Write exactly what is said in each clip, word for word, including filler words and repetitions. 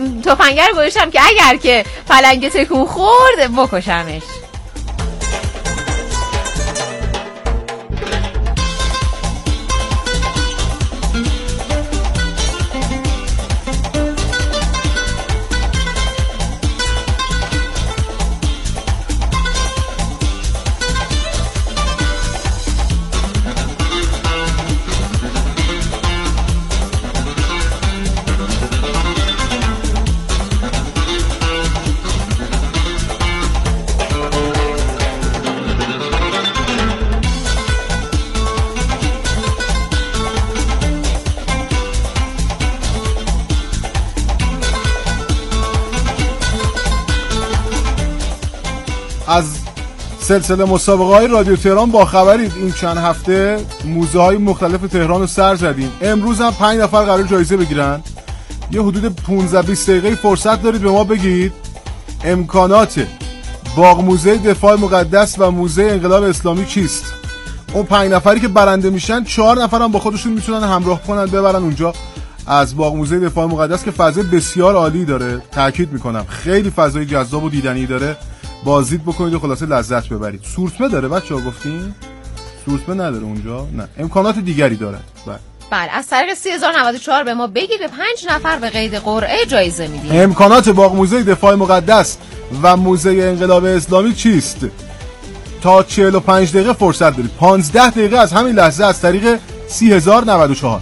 تفنگر رو گذاشتم که اگر که پلنگ تکون خورد بکشمش. از سلسله مسابقه های رادیو تهران با خبرید. این چند هفته موزه های مختلف تهران رو سر زدیم. امروز هم پنج نفر قرار جایزه بگیرن. یه حدود پانزده بیست دقیقه فرصت دارید به ما بگید امکانات باغ موزه دفاع مقدس و موزه انقلاب اسلامی چیست. اون پنج نفری که برنده میشن چهار نفر هم با خودشون میتونن همراه کنن ببرن اونجا از باغ موزه دفاع مقدس که فضای بسیار عالی داره. تاکید میکنم خیلی فضای جذاب و دیدنی داره. بازدید بکنید و خلاصه لذت ببرید. سورتمه داره بچه‌ها گفتین؟ سورتمه نداره اونجا؟ نه. امکانات دیگری داره. بله. بله از طریق سه هزار و نود و چهار به ما بگید به پنج نفر به قید قرعه جایزه میدیم. امکانات باغ موزه دفاع مقدس و موزه انقلاب اسلامی چیست؟ تا چهل و پنج دقیقه فرصت دارید. پانزده دقیقه از همین لحظه از طریق سه هزار و نود و چهار.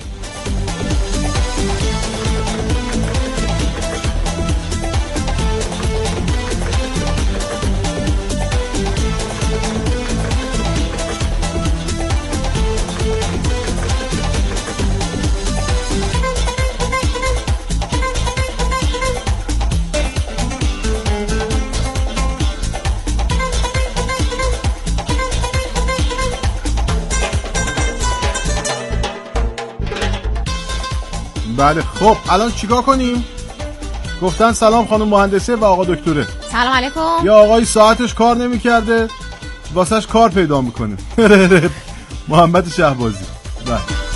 بله خب الان چیکار کنیم؟ گفتن سلام خانم مهندسه و آقا دکتره. سلام علیکم. یا آقای ساعتش کار نمی‌کرده واسش کار پیدا میکنه. محمد شهبازی. بله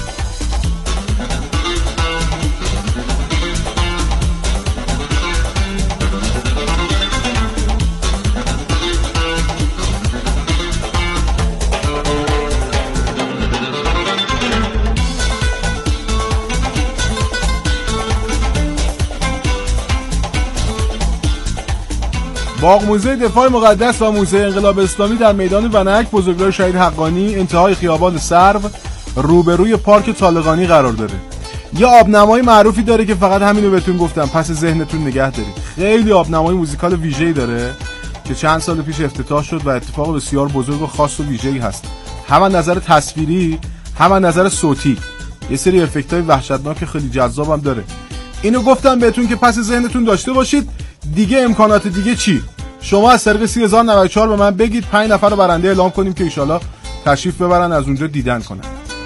باغ موزه دفاع مقدس و موزه انقلاب اسلامی در میدان ونک بزرگراه شهید حقانی انتهای خیابان سرو روبروی پارک طالقانی قرار داره. یه آبنمای معروفی داره که فقط همینو بهتون گفتم پس ذهنتون نگه دارید. خیلی آبنمای موزیکال ویژه‌ای داره که چند سال پیش افتتاح شد و اتفاق بسیار بزرگ و خاص و ویژه‌ای هست. هم از نظر تصویری هم از نظر صوتی. یه سری افکت‌های وحشتناک خیلی جذابم داره. اینو گفتم بهتون که پس ذهنتون داشته باشید. دیگه امکانات دیگه چی؟ شما از طریق سه هزار و نود و چهار به من بگید پنج نفر رو برنده اعلام کنیم که ایشالا تشریف ببرن از اونجا دیدن کنن.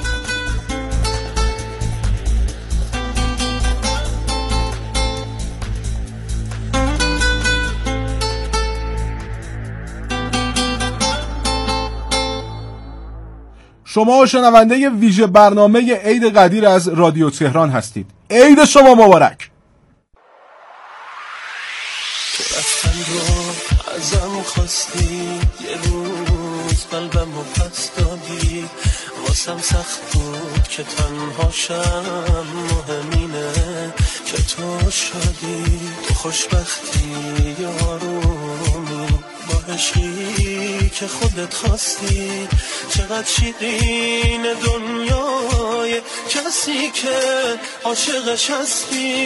شما شنونده ویژه برنامه عید قدیر از رادیو تهران هستید. عید شما مبارک. ازم خواستی یه روز قلبمو پس دادی واسم سخت بود که تنها شم مهمینه که تو شادی تو خوشبختی یارومی با عشقی که خودت خواستی چقدر شیرین دنیای کسی که عاشقش هستی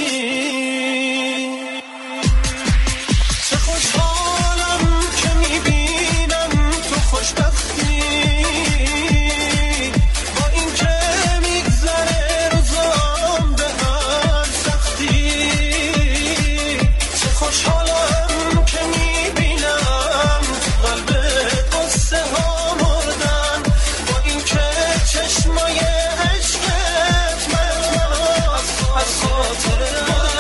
خوشحالم که میبینم تو خوشبختی با این که میگذره روزام به هر سختی چه خوشحالم که میبینم تو قلبت قصه ها مردن با این که چشمای عشقت من از خاطر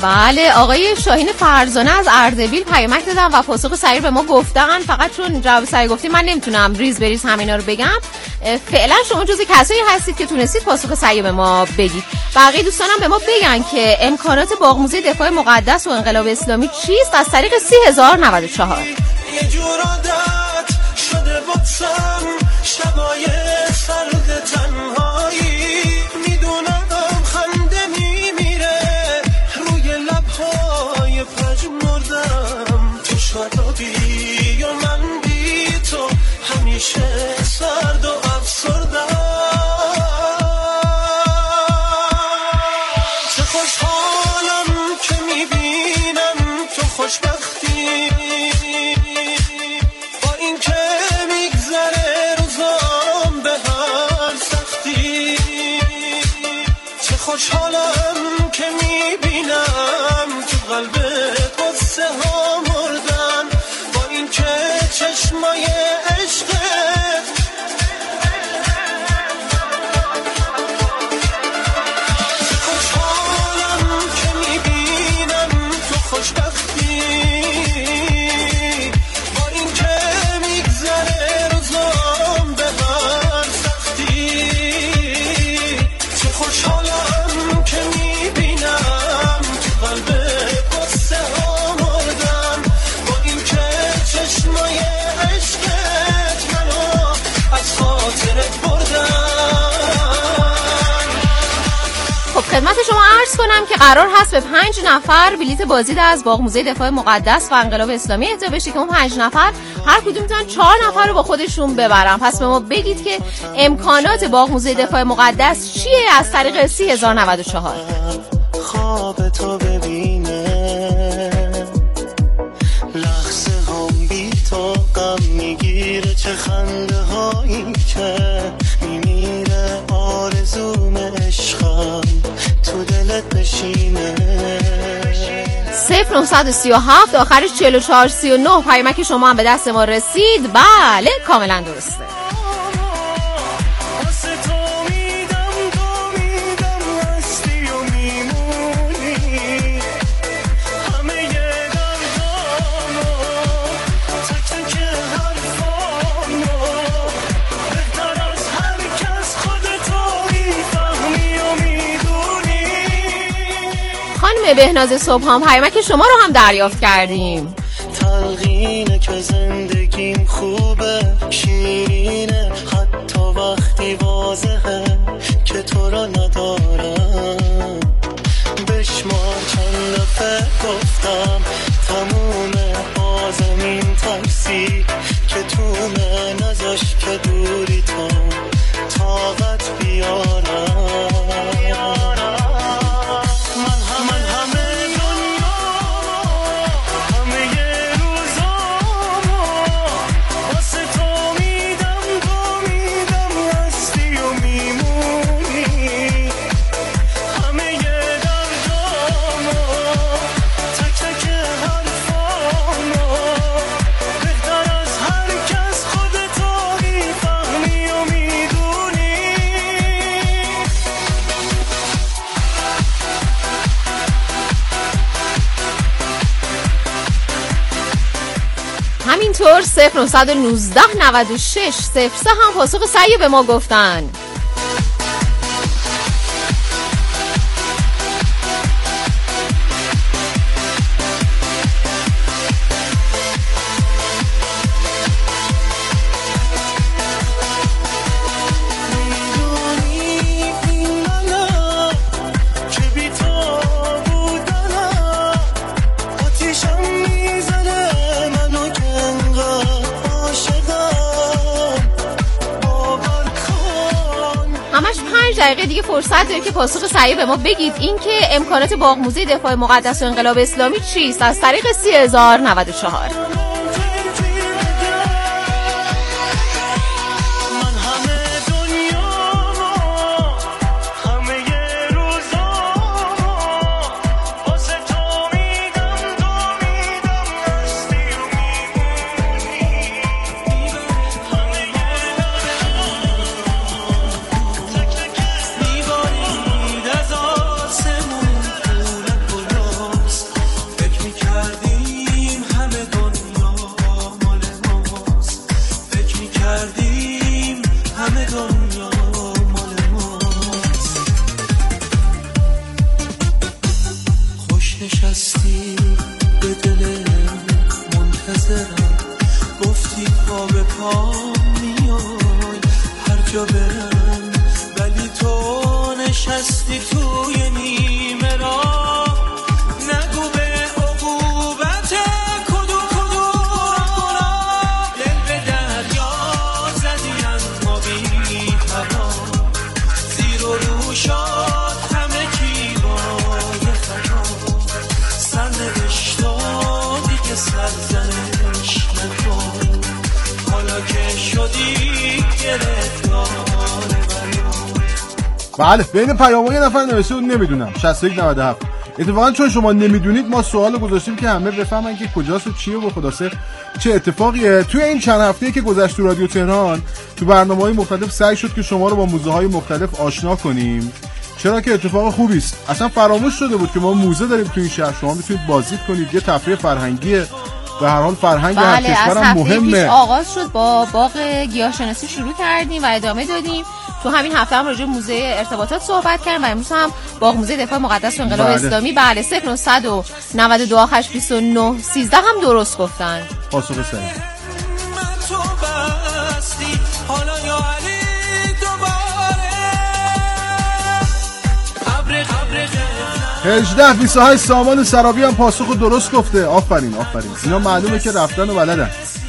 بله، آقای شاهین فرزانه از اردبیل پیامک دادن و پاسخ سریع به ما گفتن. فقط چون جواب سریع گفتیم من نمیتونم ریز بریز همینا رو بگم. فعلا شما جزو کسایی هستید که تونستید پاسخ سریع به ما بگید. بقیه دوستانم به ما بگن که امکانات باغ موزه دفاع مقدس و انقلاب اسلامی چیست از طریق سی هزار و نود و چهار. یه جور عادت شده باتم شبای سرد تنهایی، میدونم خنده میمیره روی لبهای پژمردم، تو شادابی و من بی تو همیشه سرد و افسردم. چه خوشحالم که میبینم تو خوشبختی، با این که میگذره روزام به هر سختی. چه خوشحالم که میبینم تو قلبت قصه ها مردن، با این که چشمای عشقت خدمت شما عرض کنم که قرار هست به پنج نفر بلیت بازدید از باغ موزه دفاع مقدس و انقلاب اسلامی اهدا بشه که اون پنج نفر هر کدوم میتونن چهار نفر رو با خودشون ببرن. پس به ما بگید که امکانات باغ موزه دفاع مقدس چیه از طریق سی هزار و نود و چهار. خواب تو ببینه لحظه هم بی تو غم میگیره، چه خنده هایی که میمیره آرزوم عشقم تو دلت بشینه. صفر نهصد و سی و هفت آخرش چهل و چهار سی و نه پیامک شما هم به دست ما رسید. بله کاملا درسته. بهناز صبحان پیامک شما رو هم دریافت کردیم. تلقینه که زندگیم خوبه شیرینه حتی وقتی واضحه که تو رو ندارم. بشمار چند دفعه گفتم تمومه آزمین ترسی که تونه نذاش که دوری تو طاقت بیارم. همینطور صفر نهصد و نوزده نود و شش صفر سه هم پاسخ سریع به ما گفتن. دقیقه دیگه فرصت دارید که پاسخ سریع به ما بگید این که امکانات باغ موزه دفاع مقدس و انقلاب اسلامی چیست از طریق سی هزار و نود و چهار. نشستی به دل منتظرم، گفتی پا به پا میای هر جا برم، ولی تو نشستی توی نیمه راه. نگو به عقوبت کدو کدو دل به دریا زدی اما بی هوا، زیر و رو شد همه کی بای خطا، سرنوشتا دیگه سرزنش نکن، حالا که شدی گرفتار. بله بین پیام‌ها یه نفر نوشته بود نمیدونم شصت و یک نود و هفت. اتفاقا چون شما نمیدونید ما سوال گذاشتیم که همه بفهمن که کجاست و چیه و خلاصه چه اتفاقیه. توی این چند هفته‌ای که گذشت تو رادیو تهران تو برنامه‌های مختلف سعی شد که شما رو با موزه‌های مختلف آشنا کنیم، چرا که اتفاق خوبی است. اصلا فراموش شده بود که ما موزه داریم تو این شهر، شما میتونید بازدید کنید، یه تفریح فرهنگیه. به هر حال فرهنگ هر بله، کشورم مهمه. پیش آغاز شد با باغ گیاهشناسی شروع کردیم و ادامه دادیم. تو همین هفته هم راجع به موزه ارتباطات صحبت کردیم و امروز هم باغ موزه دفاع مقدس و انقلاب بله. اسلامی. بله صفر نهصد و نود و دو هشت بیست و نه سیزده هم درست گفتن. پاسخ سریع. هجده بیست و هشت سامان سرابی هم پاسخ درست گفته. آفرین آفرین، اینا معلومه که رفتن و بلدن.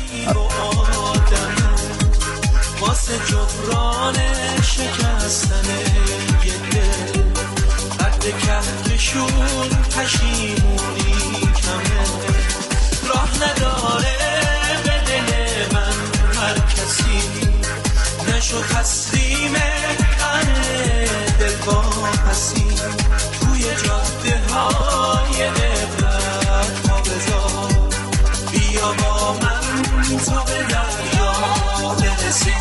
واسه جبران شکستن یه دل، قد کهکشون پشیمونی کمه، راه نداره به دل من هر کسی، نشو تسلیم قره دل با پسی، توی جاده های عبرت ها بذار، بیا با من تا به دریا برسی.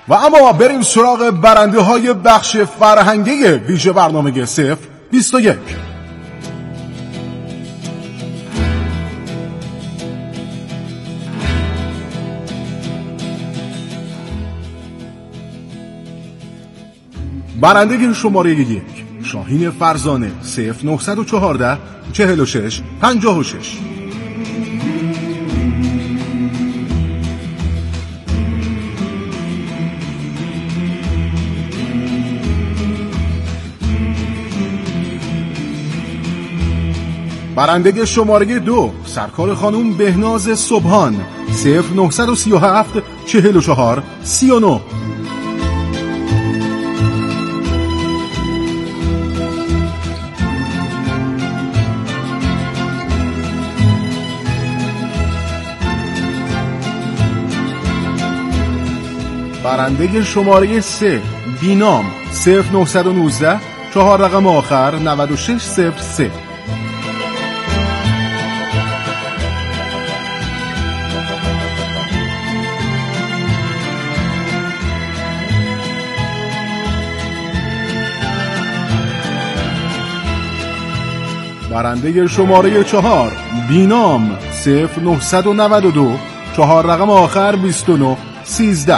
و اما بریم سراغ برنده های بخش فرهنگی ویژه برنامه صفر بیست و یک. برنده شماره یک شاهین فرزانه صفر نهصد و چهارده چهل و شش پنجاه و شش. برنده شماره دو سرکار خانم بهناز صبحان صفر نهصد و سی و هفت چهل و چهار سی و نه. برنده شماره سه بینام صفر نهصد و نوزده چهار رقم آخر نود و شش صفر سه. برنده شماره چهار بینام صفر نهصد و نود و دو چهار رقم آخر بیست و نه سیزده.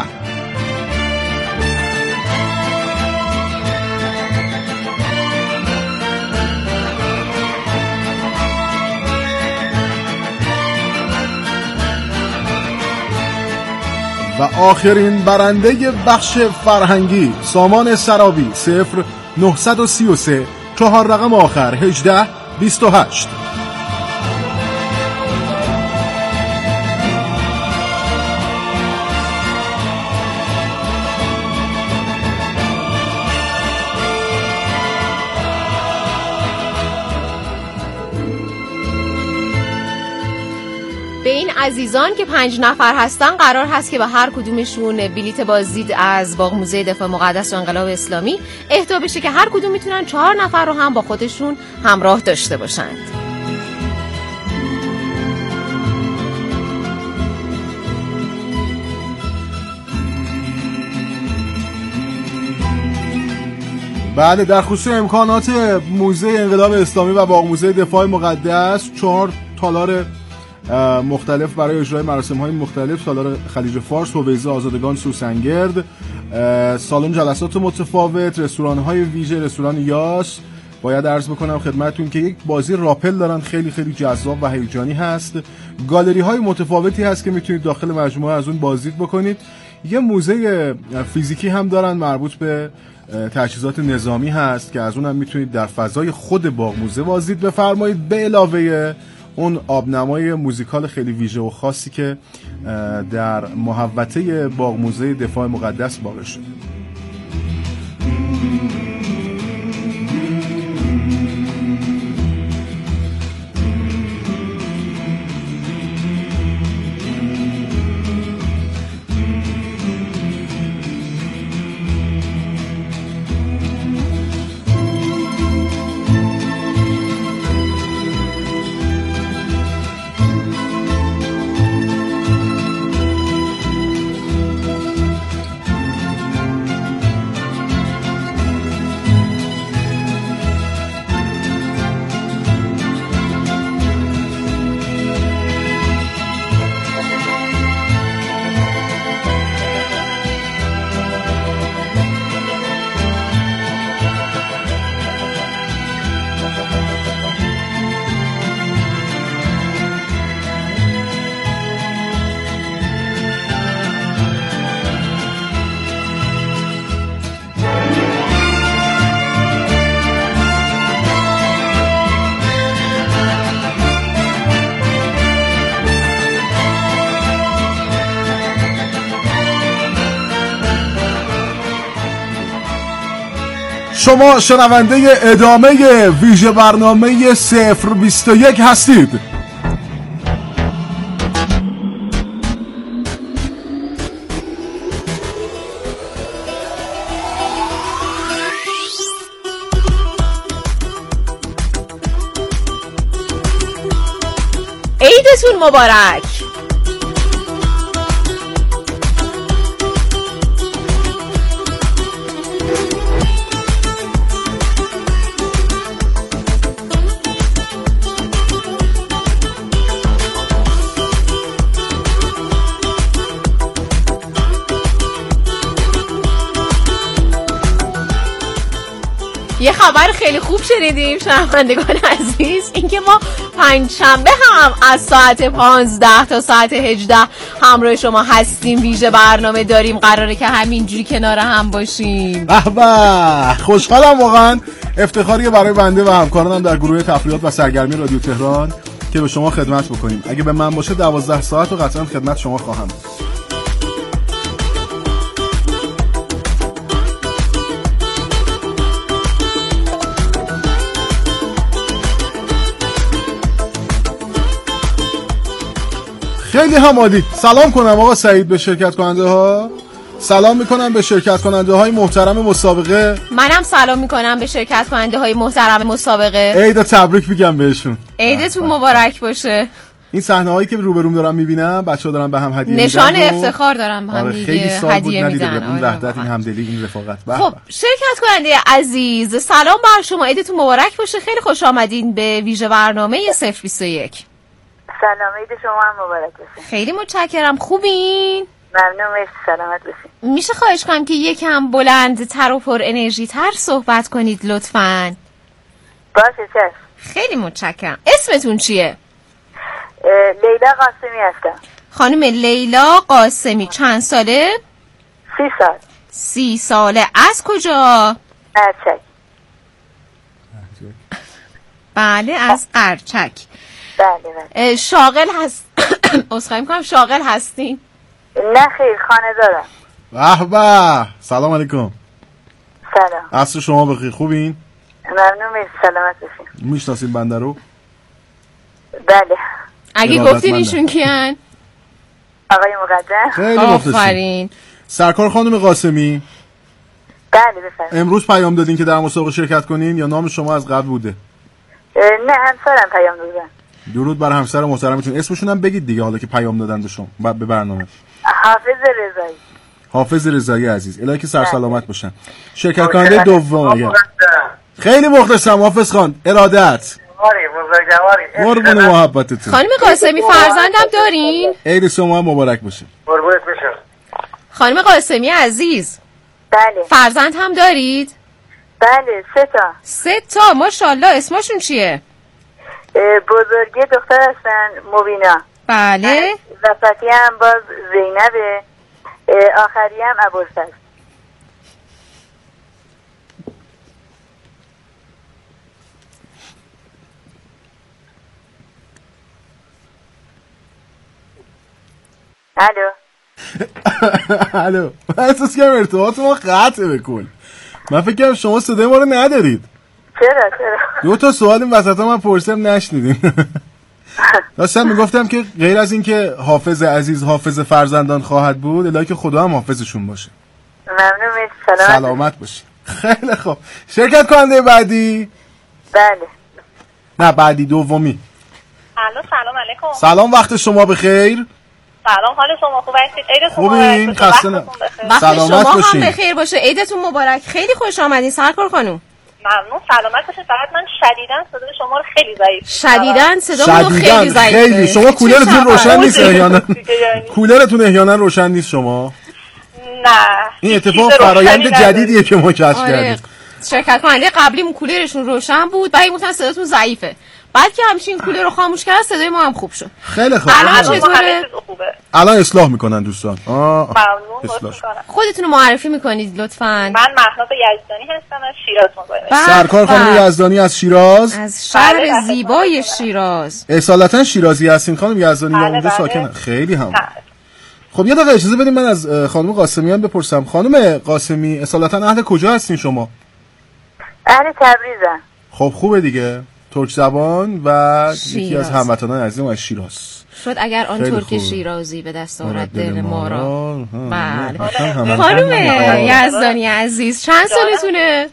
و آخرین برنده بخش فرهنگی سامان سرابی صفر نهصد و سی و سه چهار رقم آخر هجده بیست و هشت. به این عزیزان که پنج نفر هستن قرار هست که به هر کدومشون بلیت بازدید از باغ موزه دفاع مقدس و انقلاب اسلامی اهدا بشه که هر کدوم میتونن چهار نفر رو هم با خودشون همراه داشته باشند. بعد در خصوص امکانات موزه انقلاب اسلامی و باغ موزه دفاع مقدس چهار تالار مختلف برای اجرای مراسم‌های مختلف، سالار خلیج فارس، حویزه آزادگان سوسنگرد، سالن جلسات متفاوت، رستوران‌های ویژه، رستوران یاس. باید عرض بکنم خدمتتون که یک بازی راپل دارن خیلی خیلی جذاب و هیجانی هست. گالری‌های متفاوتی هست که میتونید داخل مجموعه از اون بازدید بکنید. یه موزه فیزیکی هم دارن مربوط به تجهیزات نظامی هست که از اونم میتونید در فضای خود باغ موزه بازدید بفرمایید، به علاوه اون آبنمای موزیکال خیلی ویژه و خاصی که در محوطه باغ موزه دفاع مقدس واقع شده. شما شنونده ادامه ویژه برنامه صفر بیست و یک هستید. عیدتون مبارک. یه خبر خیلی خوب شنیدیم شنوندگان عزیز، اینکه ما پنج شنبه هم از ساعت پانزده تا ساعت هجده همراه شما هستیم. ویژه برنامه داریم، قراره که همینجوری کنار هم باشیم. به به، خوشحالم واقعا. افتخاریه برای بنده و همکارانم در گروه تفریحات و سرگرمی رادیو تهران که به شما خدمت بکنیم. اگه به من باشه دوازده ساعت و قطعا خدمت شما خواهم. خیلی هم عالی. سلام کنم آقا سعید به شرکت کننده ها. سلام میکنم به شرکت کننده های محترم مسابقه. منم سلام میکنم به شرکت کننده های محترم مسابقه. عید تبریک میگم بهشون. عیدتون مبارک باشه. این صحنه هایی که روبروم دارم میبینم، بچه‌ها دارن به هم هدیه میدن، نشان افتخار دارن به هم دیگه هدیه میدن. این وحدت، این همدلی، این رفاقت. خب شرکت کننده عزیز، سلام بر شما، عیدتون مبارک باشه. خیلی خوش آمدین به ویژه برنامه صفر بیست و یک. سلام، عید شما هم مبارک باشه. خیلی متشکرم. خوبین؟ ممنون، مرسی، سلامت باشین. میشه خواهش کنم که یکم بلندتر و پر انرژی تر صحبت کنید لطفاً؟ باشه چشم. خیلی متشکرم. اسمتون چیه؟ لیلا قاسمی هستم. خانم لیلا قاسمی، چند ساله؟ سی سال. سی ساله. از کجا؟ قرچک. بله، از قرچک. بله بله. شاغل هست؟ عذرخواهی میکنم، شاغل هستین؟ نه خیر، خانه دارم. به به، سلام علیکم. سلام. عصر شما بخیر، خوبین؟ ممنون، مرسی، سلامت باشین. میشناسین بنده رو؟ بله. اگه گفتین ایشون کیان؟ آقای مقدم. خیلی آفرین. سرکار خانم قاسمی. بله بفرمایید. امروز پیام دادین که در مسابقه شرکت کنین یا نام شما از قبل بوده؟ نه، همسرم پیام دادن. درود بر همسر محترمتون. اسمشون هم بگید دیگه، حالا که پیام دادن به شما به برنامه. حافظ رضایی. حافظ رضایی عزیز، الهی که سر سلامت باشن. شرکت کننده دوم اگر. خیلی مخلصم حافظ خان، ارادت. قربون محبتتون. خانم قاسمی فرزندم دارین؟ عید شما مبارک باشه. قربونت بشم. خانم قاسمی عزیز، بله. فرزند هم دارید؟ بله، سه تا. سه تا، ماشاءالله. اسمشون چیه؟ بزرگی دختر هستن مبینا. بله. وسطی هم باز زینبه، آخری هم ابوالفضل. الو. الو. من احساس کنم ارتباط ما قطعه بکن. من فکر کنم شما صدای ما رو ندارید. چرا چرا؟ دو تا سوال این وسط من پرسیدم نشنیدیم. داشتم میگفتم که غیر از این که حافظ عزیز حافظ فرزندان خواهد بود، الهی که خدا هم حافظشون باشه. ممنون، مرسی، سلامت. سلامت باشی. خیلی خوب. شرکت کننده بعدی؟ بله. نه بعدی، دومی. الو، سلام علیکم. سلام، وقت شما بخیر. سلام، حال شما خوب هستید؟ عیدتون خوبین؟ مبارک. خسته نه. وقت سلامت شما باشین. هم بخیر باشه. عیدتون مبارک. خیلی خوش آمدین سرکار خانم. ممنون، سلامت باشید. فقط من شدیداً صدای شما رو خیلی ضعیف. شدیداً صدامون خیلی ضعیفه. خیلی. شما کولرتون روشن نیست احیانا. کولرتون احیانا روشن نیست شما. نه. این اتفاق فرایند جدیدیه که ما کشف کردیم. شرکت کننده قبلیمون کولرشون روشن بود، بعد گفتن صداتون ضعیفه. بعد که همچین کولر رو خاموش کردن صدای ما هم خوب شد. خیلی خوب. الان چطوره؟ الان اصلاح میکنن دوستان. آه. ممنون. خودتون رو معرفی میکنید لطفاً. من مهناز یزدانی هستم، از شیراز مصاحبه. سرکار خانم یزدانی از شیراز، از شهر زیبای شیراز. اصالتا شیرازی هستین خانم یزدانی یا اونجا ساکنن؟ خیلی هم. خب یه دقیقه اجازه بدید من از خانم قاسمیان بپرسم. خانم قاسمی اصالتا اهل کجا هستین شما؟ اهل تبریزم. خب خوبه دیگه، ترک زبان و شیراز. یکی از هموطنان عزیزم از شیراز. شد اگر آن ترک خوب. شیرازی به دست آورد دل ما را. بله. خانم یزدانی عزیز چند سالتونه؟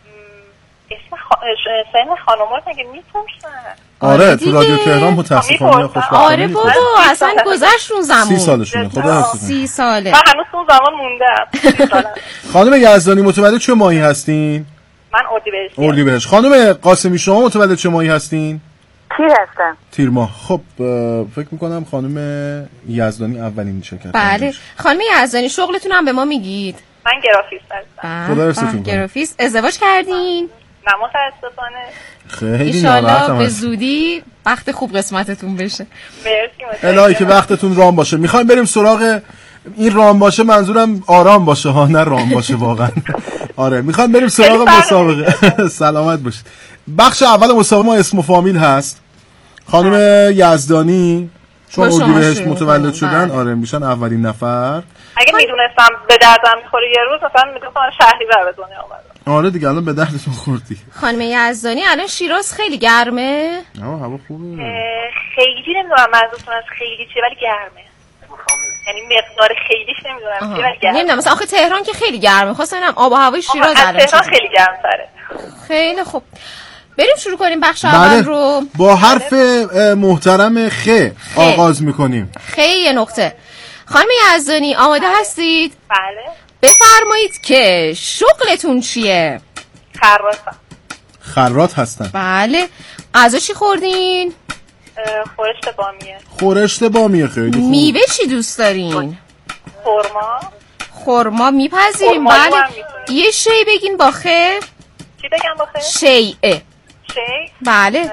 اسم سن خانوما رو مگه میپرسن؟ آره تو رادیو تهران متاسفانه خوشبختانه. آره بابا اصلا گذشت اون زمان. سی سالشونه. خدا حفظتون. سی ساله. من هنوز اون زمان موندم. خانم یزدانی متولد چه ماهی هستین؟ من اردیبهشت. اردیبهشت. خانم قاسمی شما متولد چه ماهی هستین؟ تیر هستم. تیر ماه. خب فکر میکنم خانم یزدانی اولین شرکت. بله. خانم یزدانی شغلتون هم به ما میگید؟ من گرافیست هستم. خدا حفظتون. گرافیست. ازدواج کردین؟ نه متاسفانه. خیلی ایشالله ناراحتم به از زودی وقت خوب قسمتتون بشه. مرسی. الهی که وقتتون رام باشه. میخوایم بریم سراغ این رام باشه، منظورم آرام باشه ها، نه رام باشه واقعا. آره میخوایم بریم سراغ مسابقه. سلامت باشید. بخش اول مسابقه ما اسم و فامیل هست. خانم یزدانی چون اردیبهشت متولد شدن، آره میشن اولین نفر. اگه میدونستم به دردم میخوره یه روز مثلا میگفتم شهریور به دنیا اومدم. آره دیگه الان به دردتون خوردی. خانم یزدانی الان شیراز خیلی گرمه؟ نه هوا خوبه. خیلی نمیدونم منظورتون از خیلی چیه ولی گرمه. یعنی مقدار خیلیش نمیدونم چیه ولی گرمه. نمیدونم مثلا آخه تهران که خیلی گرمه. خواستم ببینم آب و هوای شیراز الان تهران خیلی گرم‌تره. خیلی خوب. بریم شروع کنیم بخش بله. اول رو. با حرف محترم خ آغاز میکنیم. خ یه نقطه. خانم یزدانی آماده هستید؟ بله. بفرمایید که شغلتون چیه؟ خراطم. خراط هستن. بله. غذا چی خوردین؟ خورشت بامیه. خورشت بامیه خیلی خوب. میوه چی دوست دارین؟ خرما. خرما میپذیریم. بله. یه شی بگین با خ. چی بگم با خ؟ شیء. شی؟ بله.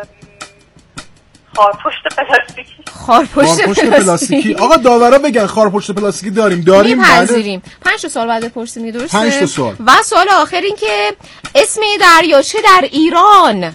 خارپشت پلاستیکی. خارپشت پلاستیکی. پلاستیکی. آقا داورا بگن خارپشت پلاستیکی داریم داریم میپذیریم. پنج تا سوال بعد بپرسیم دیگه، درسته؟ پنج تا سوال. و سوال آخر این که اسم دریاچه در ایران. دریاچه.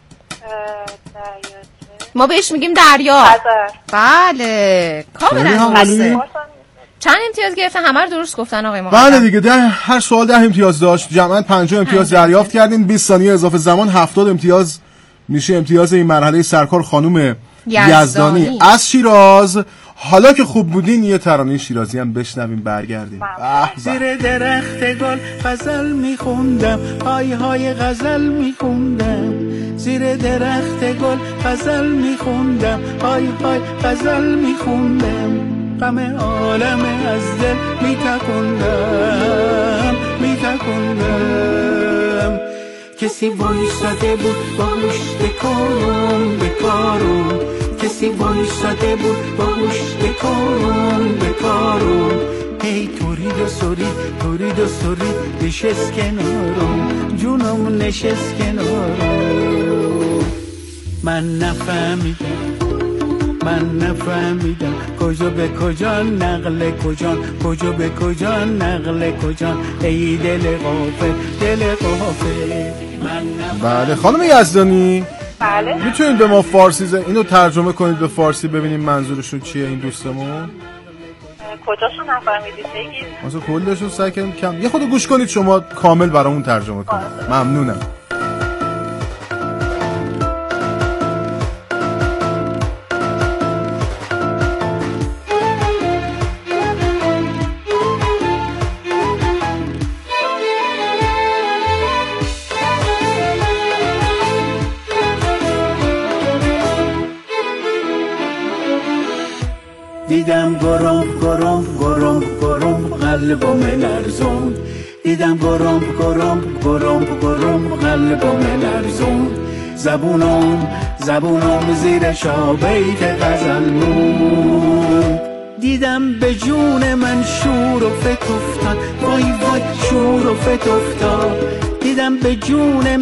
ما بهش میگیم دریا. خزر. بله کاملا درسته. چند امتیاز گرفتن؟ همه رو درست گفتن آقای مقدم. بله دیگه، ده هر سوال ده امتیاز داشت. جمعاً پنجاه امتیاز دریافت کردین. بیست ثانیه اضافه زمان هفتاد امتیاز میشه امتیاز این مرحله سرکار خانم یزدانی, یزدانی از شیراز. حالا که خوب بودین یه ترانه شیرازی هم بشنویم برگردیم. زیر درخت گل غزل میخوندم، های های غزل میخوندم. زیر درخت گل غزل میخوندم، های های غزل میخوندم. غم عالم از دل میتکندم میتکندم. کسی وایساده بود با مشت کارم به کارم، کسی وایساده بود با مشت کارم به کارم. ای تورید و سورید تورید و سورید نشست کنارم، جونم نشست کنارم. من نفهمیدم من نفهمیدم کجا به کجا نقل کجا، کجا به کجا نقل کجا. ای دل غافل دل غافل. بله خانم یزدانی، بله. میتونید به ما فارسی ز... اینو ترجمه کنید به فارسی ببینیم منظورشون چیه این دوستمون؟ کجاشو نفهمیدید بگید؟ مثلا کلشون سعی کردیم کم یه خود گوش کنید شما کامل برامون ترجمه کنید. ممنونم. دیدم گرم گرم گرم گرم قلبم لرزون، دیدم گرم گرم گرم گرم قلبم لرزون. زبونم زبونم زیر شابیت غزل مون. دیدم به جون من شور و فت افتاد، وای وای شور و فت افتاد. دیدم به جون